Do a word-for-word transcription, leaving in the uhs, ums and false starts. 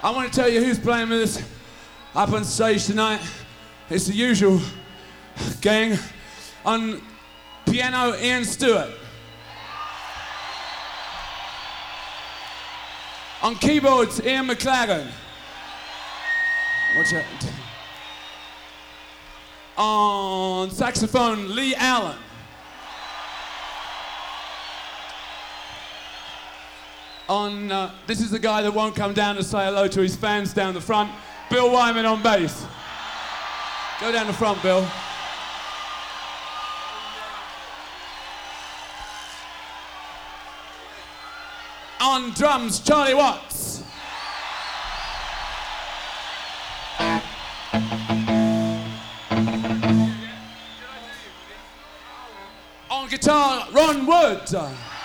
I want to tell you who's playing with us up on stage tonight. It's the usual gang. On piano, Ian Stewart. On keyboards, Ian McLaren. Watch out. On saxophone, Lee Allen. On, uh, this is the guy that won't come down to say hello to his fans down the front, Bill Wyman on bass. Go down the front, Bill. On drums, Charlie Watts. On guitar, Ron Wood.